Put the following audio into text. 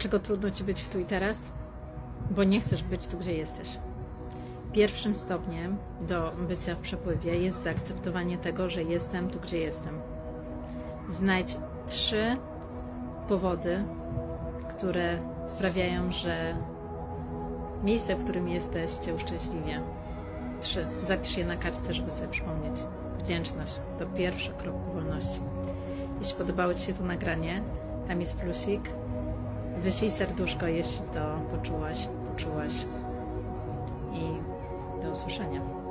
Dlaczego trudno Ci być w tu i teraz? Bo nie chcesz być tu, gdzie jesteś. Pierwszym stopniem do bycia w przepływie jest zaakceptowanie tego, że jestem tu, gdzie jestem. Znajdź 3 powody, które sprawiają, że miejsce, w którym jesteś, Cię uszczęśliwia. 3. Zapisz je na kartce, żeby sobie przypomnieć. Wdzięczność to pierwszy krok ku wolności. Jeśli podobało Ci się to nagranie, tam jest plusik. Wyślij serduszko, jeśli to poczułaś. I do usłyszenia.